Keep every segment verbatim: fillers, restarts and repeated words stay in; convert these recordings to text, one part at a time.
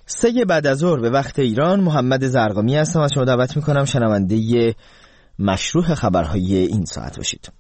سه بعد از ظهر به وقت ایران، محمد زرقامی هستم. از شما دعوت میکنم شنونده مشروع خبرهای این ساعت باشید.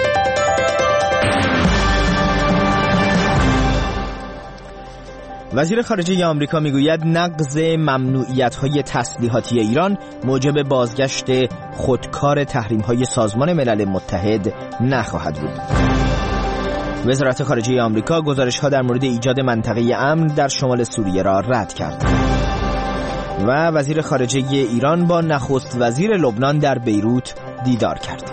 وزیر خارجه آمریکا میگوید نقض ممنوعیت‌های تسلیحاتی ایران موجب بازگشت خودکار تحریم‌های سازمان ملل متحد نخواهد بود. وزارت خارجه آمریکا گزارش‌ها در مورد ایجاد منطقه امن در شمال سوریه را رد کرد. و وزیر خارجه ایران با نخست وزیر لبنان در بیروت دیدار کرد.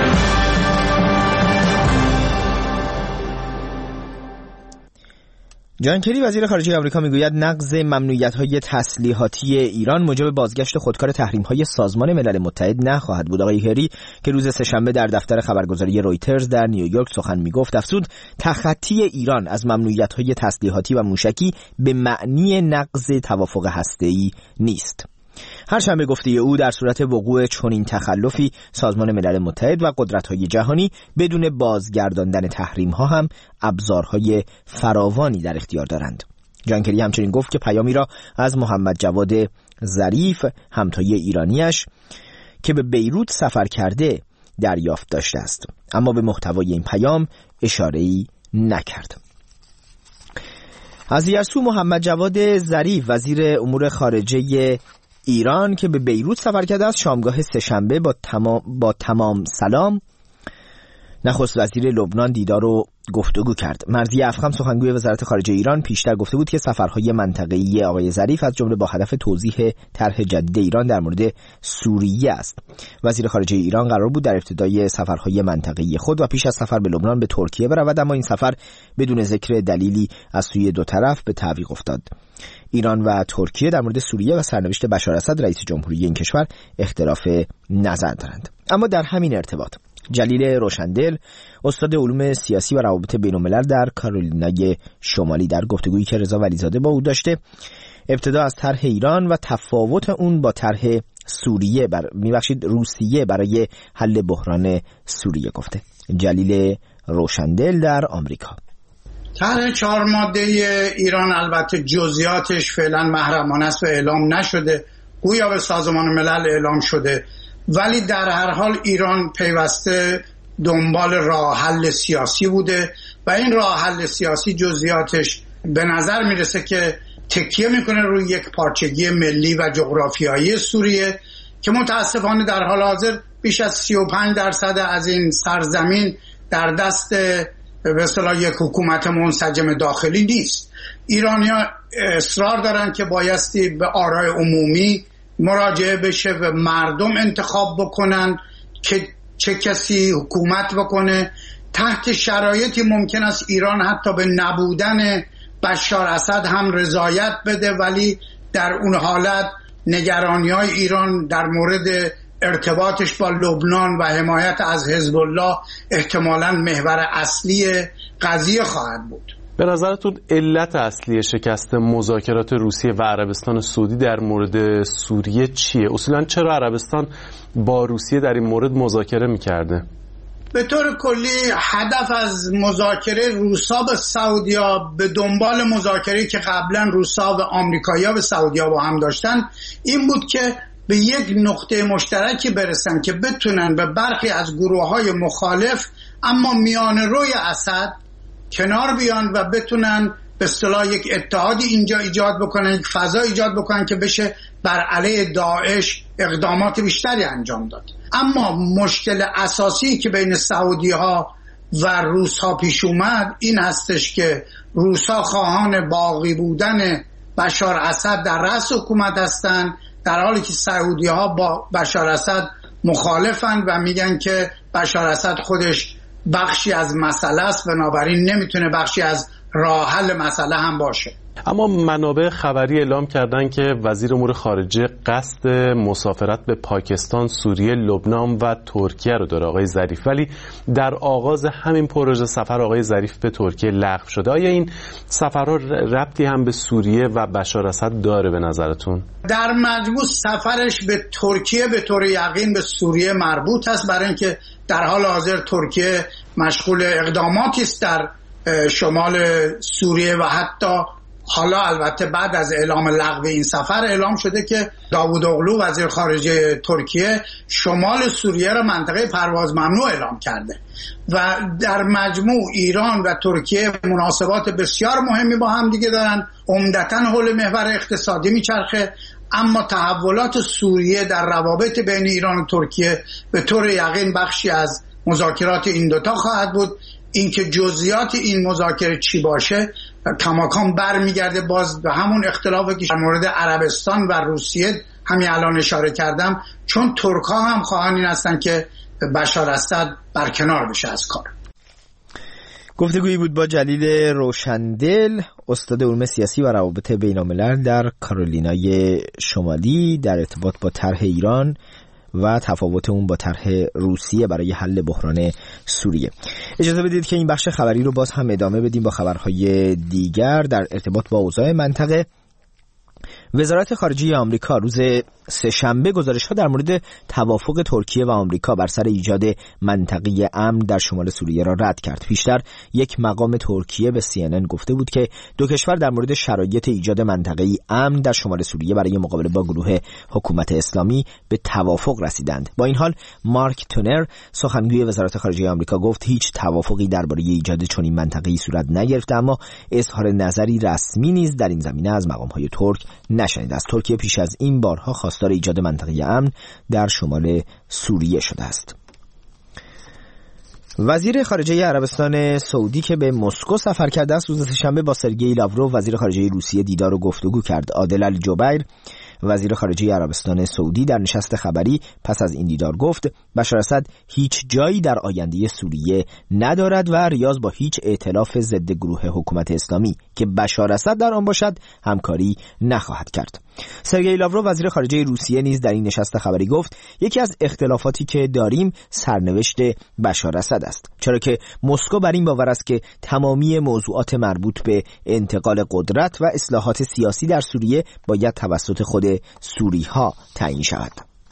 جان کری وزیر خارجه آمریکا میگوید نقض ممنوعیت‌های تسلیحاتی ایران موجب بازگشت خودکار تحریم‌های سازمان ملل متحد نخواهد بود. آقای کری که روز سه‌شنبه در دفتر خبرگزاری رویترز در نیویورک سخن میگفت افزود تخطی ایران از ممنوعیت‌های تسلیحاتی و موشکی به معنی نقض توافق هسته‌ای نیست. هر شنبه گفته او در صورت وقوع چنین تخلفی سازمان ملل متحد و قدرت‌های جهانی بدون بازگرداندن تحریم‌ها هم ابزارهای فراوانی در اختیار دارند. جان کری همچنین گفت که پیامی را از محمد جواد ظریف همتای ایرانیش که به بیروت سفر کرده دریافت داشته است، اما به محتوای این پیام اشاره‌ای نکرد. از دیگر سو محمد جواد ظریف وزیر امور خارجه ایران که به بیروت سفر کرده است شامگاه سه‌شنبه با تمام با تمام سلام نخست وزیر لبنان دیدار و گفتگو کرد. مرضی افخم سخنگوی وزارت خارجه ایران پیشتر گفته بود که سفرهای منطقه‌ای آقای ظریف از جمله با هدف توضیح طرح جدید ایران در مورد سوریه است. وزیر خارجه ایران قرار بود در ابتدای سفرهای منطقه‌ای خود و پیش از سفر به لبنان به ترکیه برود، اما این سفر بدون ذکر دلیلی از سوی دو طرف به تعویق افتاد. ایران و ترکیه در مورد سوریه و سرنوشت بشار اسد رئیس جمهوری این کشور اختلاف نظر دارند. اما در همین ارتباط جلیل روشندل استاد علوم سیاسی و روابط بین‌الملل در کارولینای شمالی در گفتگویی که رضا ولیزاده با او داشته ابتدا از طرح ایران و تفاوت اون با طرح سوریه بر میبخشید روسیه برای حل بحران سوریه گفته. جلیل روشندل در آمریکا: طرح چهار ماده ایران البته جزئیاتش فعلا محرمانه است و اعلام نشده، گویا به سازمان ملل اعلام شده، ولی در هر حال ایران پیوسته دنبال راه حل سیاسی بوده و این راه حل سیاسی جزئیاتش به نظر میرسه که تکیه میکنه روی یک پارچگی ملی و جغرافیایی سوریه که متاسفانه در حال حاضر بیش از سی و پنج درصد از این سرزمین در دست به اصطلاح یک حکومت منسجم داخلی نیست. ایرانی‌ها اصرار دارن که بایستی به آرای عمومی مراجعه بشه و مردم انتخاب بکنن که چه کسی حکومت بکنه. تحت شرایطی ممکن است ایران حتی به نبودن بشار اسد هم رضایت بده، ولی در اون حالت نگرانی‌های ایران در مورد ارتباطش با لبنان و حمایت از حزب الله احتمالاً محور اصلی قضیه خواهد بود. به نظرتون علت اصلی شکست مذاکرات روسیه و عربستان سعودی در مورد سوریه چیه؟ اصولاً چرا عربستان با روسیه در این مورد مذاکره می‌کرده؟ به طور کلی هدف از مذاکره روسا به سعودیا به دنبال مذاکره که قبلا روسا و آمریکایی‌ها به سعودیا با هم داشتن این بود که به یک نقطه مشترکی برسن که بتونن به برخی از گروه‌های مخالف اما میان روی اسد کنار بیان و بتونن به اصطلاح یک اتحادی اینجا ایجاد بکنن، یک فضا ایجاد بکنن که بشه بر علیه داعش اقدامات بیشتری انجام داد. اما مشکل اساسی که بین سعودی ها و روس ها پیش اومد این هستش که روس ها خواهان باقی بودن بشار اسد در رأس حکومت هستن، در حالی که سعودی ها با بشار اسد مخالفن و میگن که بشار اسد خودش بخشی از مسئله است، بنابراین نمیتونه بخشی از راه حل مسئله هم باشه. اما منابع خبری اعلام کردن که وزیر امور خارجه قصد مسافرت به پاکستان، سوریه، لبنان و ترکیه رو داره آقای ظریف، ولی در آغاز همین پروژه سفر آقای ظریف به ترکیه لغو شده. آیا این سفرها ربطی هم به سوریه و بشار اسد داره به نظرتون؟ در مجموع سفرش به ترکیه به طور یقین به سوریه مربوط است، برای اینکه در حال حاضر ترکیه مشغول اقداماتی است در شمال سوریه و حتی حالا البته بعد از اعلام لغو این سفر اعلام شده که داوود اغلو وزیر خارجه ترکیه شمال سوریه را منطقه پرواز ممنوع اعلام کرده و در مجموع ایران و ترکیه مناسبات بسیار مهمی با هم دیگه دارن، عمدتاً حول محور اقتصادی میچرخه، اما تحولات سوریه در روابط بین ایران و ترکیه به طور یقین بخشی از مذاکرات این دوتا خواهد بود. اینکه جزئیات این مذاکره چی باشه کماکان برمیگرده باز به همون اختلافی که در مورد عربستان و روسیه همین الان اشاره کردم، چون ترک ها هم خواهان این هستن که بشار اسد برکنار بشه از کار. گفتگویی بود با جلیل روشندل، استاد علوم سیاسی و روابط بین‌الملل در کارولینای شمالی، در ارتباط با طرح ایران و تفاوت اون با طرح روسیه برای حل بحران سوریه. اجازه بدید که این بخش خبری رو باز هم ادامه بدیم با خبرهای دیگر در ارتباط با اوضاع منطقه. وزارت خارجه آمریکا روز سه‌شنبه گزارش‌ها در مورد توافق ترکیه و آمریکا بر سر ایجاد منطقه امن در شمال سوریه را رد کرد. پیشتر یک مقام ترکیه به سی ان ان گفته بود که دو کشور در مورد شرایط ایجاد منطقه امن در شمال سوریه برای مقابله با گروه حکومت اسلامی به توافق رسیدند. با این حال مارک تونر، سخنگوی وزارت خارجه آمریکا، گفت هیچ توافقی درباره ایجاد چنین منطقه‌ای صورت نگرفته، اما اظهار نظری رسمی نیز در این زمینه از مقام‌های ترک نشنیده است. ترکیه پیش از این بارها خواستار ایجاد منطقه امن در شمال سوریه شده است. وزیر خارجه عربستان سعودی که به مسکو سفر کرده است روز سه‌شنبه با سرگئی لاوروف وزیر خارجه روسیه دیدار و گفتگو کرد. عادل الجبیر وزیر خارجه عربستان سعودی در نشست خبری پس از این دیدار گفت بشار اسد هیچ جایی در آینده سوریه ندارد و ریاض با هیچ ائتلاف ضد گروه حکومت اسلامی که بشار اسد در آن باشد همکاری نخواهد کرد. سرگئی لاوروف وزیر خارجه روسیه نیز در این نشست خبری گفت یکی از اختلافاتی که داریم سرنوشت بشار اسد است، چرا که مسکو بر این باور است که تمامی موضوعات مربوط به انتقال قدرت و اصلاحات سیاسی در سوریه باید توسط خود سوری‌ها تعیین شود.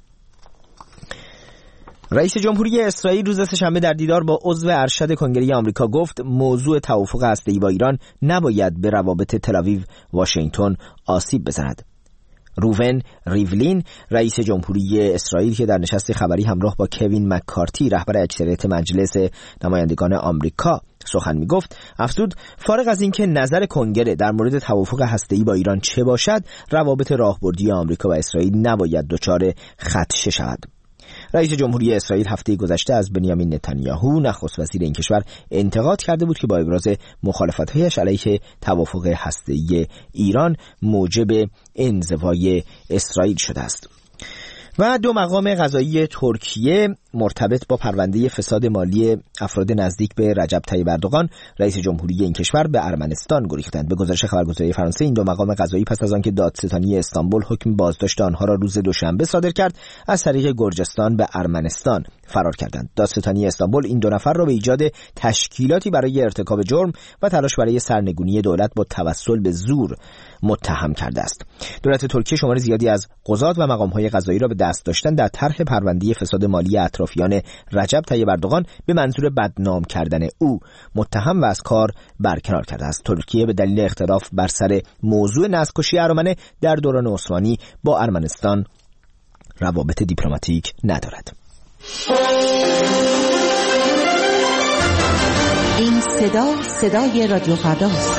رئیس جمهوری اسرائیل روز سه‌شنبه در دیدار با عضو ارشد کنگره آمریکا گفت موضوع توافق هسته‌ای با ایران نباید به روابط تل‌آویو واشنگتن آسیب بزند. روون ریولین رئیس جمهوری اسرائیل که در نشست خبری همراه با کوین مککارتی رهبر اکثریت مجلس نمایندگان آمریکا سخن میگفت افزود فارغ از اینکه نظر کنگره در مورد توافق هسته‌ای با ایران چه باشد، روابط راهبردی آمریکا و اسرائیل نباید دچار خدشه شود. رئیس جمهوری اسرائیل هفته گذشته از بنیامین نتانیاهو نخست وزیر این کشور انتقاد کرده بود که با ابراز مخالفت‌هایش علیه توافق هسته‌ای ایران موجب انزوای اسرائیل شده است. و دو مقام قضایی ترکیه مرتبط با پرونده فساد مالی افراد نزدیک به رجب طیب اردوغان رئیس جمهوری این کشور به ارمنستان گریختند. به گزارش خبرگزاری فرانسه این دو مقام قضایی پس از آنکه دادستانی استانبول حکم بازداشت آنها را روز دوشنبه صادر کرد از طریق گرجستان به ارمنستان فرار کردند. دادستانی استانبول این دو نفر را به ایجاد تشکیلاتی برای ارتکاب جرم و تلاش برای سرنگونی دولت با توسل به زور متهم کرده است. دولت ترکیه شمار زیادی از قضات و مقام‌های قضایی را به دست داشتن در طرح پرونده فساد مالی اطرافیان رجب طیب اردوغان به منظور بدنام کردن او متهم و از کار برکنار کرده است. ترکیه به دلیل اختلاف بر سر موضوع نسل‌کشی ارمنه در دوران عثمانی با ارمنستان روابط دیپلماتیک ندارد. این صدا صدای رادیو فرداست.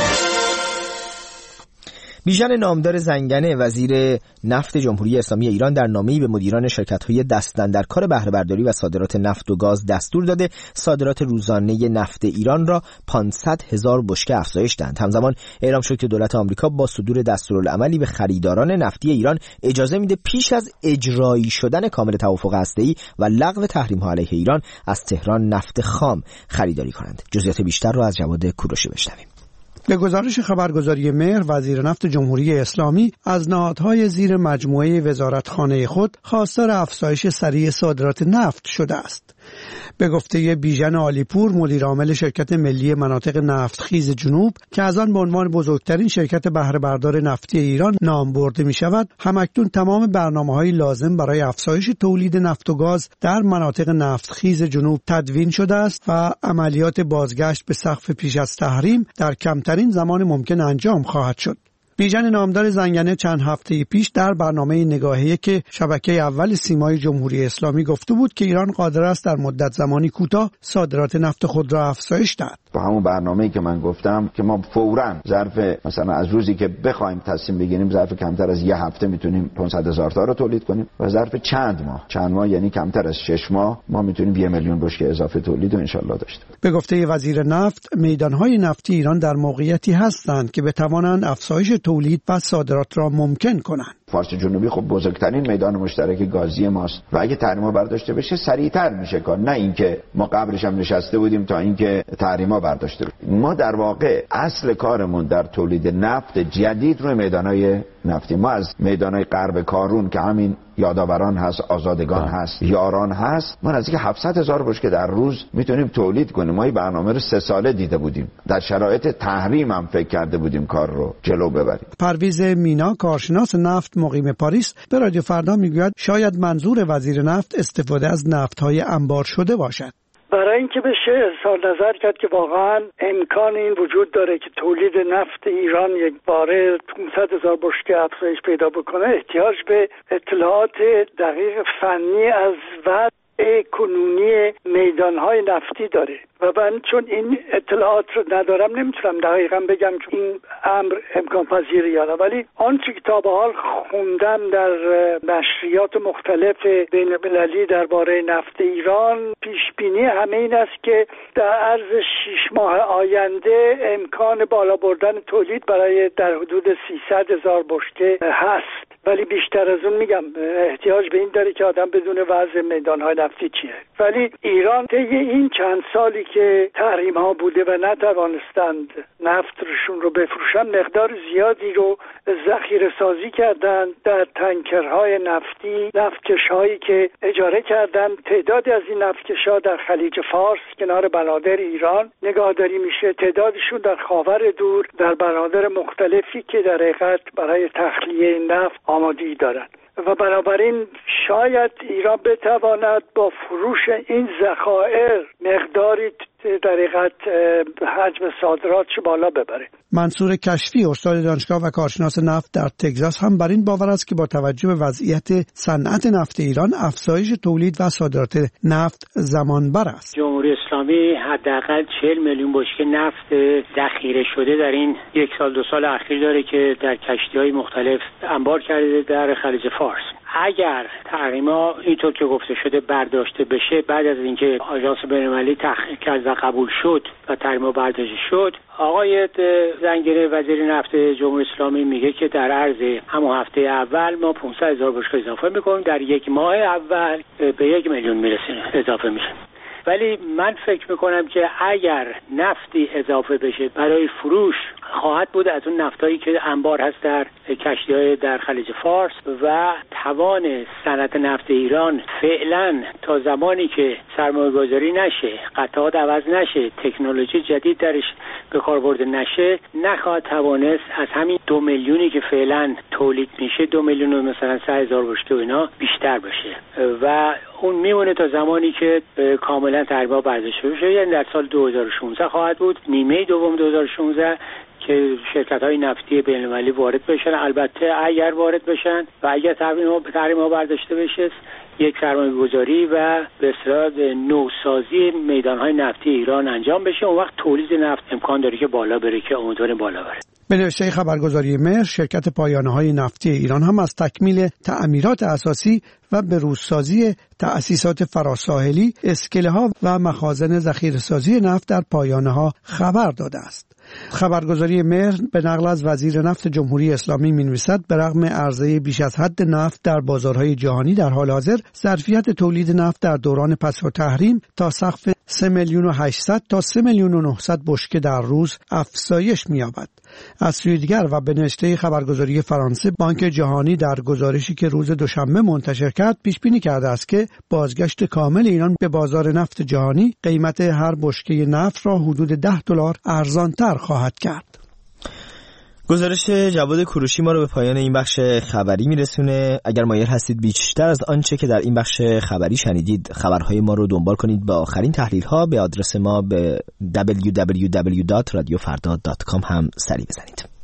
بیژن نامدار زنگنه وزیر نفت جمهوری اسلامی ایران در نامه‌ای به مدیران شرکت‌های دستن در کار بهره برداری و صادرات نفت و گاز دستور داده صادرات روزانه نفت ایران را پانصد هزار بشکه افزایش دهند. همزمان اعلام شد که دولت آمریکا با صدور دستورالعملی به خریداران نفتی ایران اجازه میده پیش از اجرایی شدن کامل توافق هسته‌ای و لغو تحریم‌ها علیه ایران از تهران نفت خام خریداری کنند. جزئیات بیشتر را از جواد کوروشی بشنویم. به گزارش خبرگزاری مهر، وزیر نفت جمهوری اسلامی از نهادهای زیر مجموعه وزارتخانه خود خواستار افزایش سریع صادرات نفت شده است. به گفته بیژن عالیپور مدیر عامل شرکت ملی مناطق نفتخیز جنوب که از آن به عنوان بزرگترین شرکت بهره بردار نفتی ایران نام برده می شود، همکنون تمام برنامه‌های لازم برای افزایش تولید نفت و گاز در مناطق نفتخیز جنوب تدوین شده است و عملیات بازگشت به سقف پیش از تحریم در کمترین زمان ممکن انجام خواهد شد. بیژن نامدار زنگنه چند هفته پیش در برنامه نگاهی که شبکه اول سیمای جمهوری اسلامی گفته بود که ایران قادر است در مدت زمانی کوتاه صادرات نفت خود را افزایش دهد. با همون برنامه‌ای که من گفتم که ما فوراً ظرف مثلا از روزی که بخوایم تصمیم بگیریم ظرف کمتر از یه هفته میتونیم پانصد هزار تا رو تولید کنیم و ظرف چند ماه چند ماه یعنی کمتر از شش ماه ما میتونیم یه میلیون بشکه اضافه تولید رو انشالله داشته باشیم. به گفته وزیر نفت میدانهای نفتی ایران در موقعیتی هستند که بتوانند افزایش تولید و صادرات را ممکن کنند. فارس جنوبی خب بزرگترین میدان مشترک گازی ماست و اگه تحریما برداشته بشه سریعتر میشه کار، نه اینکه ما قبلش هم نشسته بودیم تا اینکه تحریما برداشته بشه. ما در واقع اصل کارمون در تولید نفت جدید روی میدانهای نفتی. ما از میدانهای غرب کارون که همین یادآوران هست، آزادگان ده. هست، یاران هست، ما نزدیک هفتصد هزار بشکه در روز میتونیم تولید کنیم. ما این برنامه رو سه ساله دیده بودیم، در شرایط تحریم هم فکر کرده بودیم کار رو جلو ببریم. پرویز مینا کارشناس نفت مقیم پاریس به رادیو فردا میگوید شاید منظور وزیر نفت استفاده از نفت‌های انبار شده باشد. برای اینکه بشه اظهار نظر کرد که واقعا امکان این وجود داره که تولید نفت ایران یک باره پانصد هزار بشکه افزایش پیدا بکنه، احتیاج به اطلاعات دقیق فنی از وضع کنونی میدانهای نفتی داره و من چون این اطلاعات رو ندارم نمیتونم دقیقا بگم که این امر امکان پذیره یا نه، ولی آنچه که تا به حال خوندم در نشریات مختلف بین المللی درباره نفت ایران، پیش بینی همه این است که در عرض شش ماه آینده امکان بالا بردن تولید برای در حدود سیصد هزار بشکه هست، ولی بیشتر از اون میگم احتیاج به این داره که آدم بدون وضع میدانهای نفتی چیه. ولی ایران طی این چند سالی که تحریم ها بوده و نتوانستند نفتشون رو بفروشن، مقدار زیادی رو ذخیره سازی کردند در تانکرهای نفتی، نفتکش هایی که اجاره کردند. تعدادی از این نفتکش ها در خلیج فارس کنار بنادر ایران نگهداری میشه، تعدادشون در خاور دور در بنادر مختلفی که در حقیقت برای تخلیه نفت آمادگی دارند و بنابراین شاید ایران بتواند با فروش این ذخایر مقداری در حقیقت حجم صادراتش بالا ببره. منصور کشفی استاد دانشگاه و کارشناس نفت در تگزاس هم بر این باور است که با توجه به وضعیت صنعت نفت ایران افزایش تولید و صادرات نفت زمانبر است. جمهوری اسلامی حداقل چهل میلیون بشکه نفت ذخیره شده در این یک سال دو سال اخیر داره که در کشتی‌های مختلف انبار کرده در خلیج فارس. اگر تحریما اینطور که گفته شده برداشته بشه، بعد از اینکه آژانس بین‌المللی تحقیق کرد و قبول شد و تحریما برداشته شد، آقای زنگنه وزیر نفت جمهوری اسلامی میگه که در عرض همون هفته اول ما پانصد هزار بشکه اضافه میکنیم، در یک ماه اول به یک میلیون میرسیم اضافه میشه. ولی من فکر میکنم که اگر نفتی اضافه بشه برای فروش، خواهد بود از اون نفتایی که انبار هست در کشتی‌های در خلیج فارس و توان صنعت نفت ایران فعلا تا زمانی که سرمایه‌گذاری نشه، قطعات عوض نشه، تکنولوژی جدید درش به کار برده نشه، نخواهد توانست از همین دو میلیونی که فعلا تولید میشه، دو میلیون و مثلا سه هزار بشکه اینا بیشتر بشه و اون میمونه تا زمانی که کاملا تحریما برداشته بشه، یعنی در سال دو هزار و شانزده خواهد بود، نیمه دوم دو هزار و شانزده که شرکت‌های نفتی بین‌المللی وارد بشن. البته اگر وارد بشن و اگر تحریما برداشته بشه، یک سرمایه‌گذاری و به اصطلاح نوسازی میدان‌های نفتی ایران انجام بشه، اون وقت تولید نفت امکان داره که بالا بره، که امیدواریم بالا بره. به نوشته خبرگزاری مهر، شرکت پایانه‌های نفتی ایران هم از تکمیل تعمیرات اساسی و بروزسازی تأسیسات فراساحلی، اسکله‌ها و مخازن ذخیره‌سازی نفت در پایانه‌ها خبر داده است. خبرگزاری مهر به نقل از وزیر نفت جمهوری اسلامی می‌نویسد به رغم عرضه بیش از حد نفت در بازارهای جهانی، در حال حاضر ظرفیت تولید نفت در دوران پس از تحریم تا سقف سه میلیون و هشتصد تا سه میلیون و نهصد بشکه در روز افزایش می‌یابد. از سوی دیگر و به نوشته خبرگزاری فرانسه، بانک جهانی در گزارشی که روز دوشنبه منتشر کرد پیش بینی کرده است که بازگشت کامل ایران به بازار نفت جهانی قیمت هر بشکه نفت را حدود ده دلار ارزان‌تر خواهد کرد. گزارش جواد کوروشی ما رو به پایان این بخش خبری میرسونه. اگر مایل هستید بیشتر از آنچه که در این بخش خبری شنیدید خبرهای ما رو دنبال کنید با آخرین تحلیل ها، به آدرس ما به دبلیو دبلیو دبلیو دات رادیو فردا دات کام هم سری بزنید.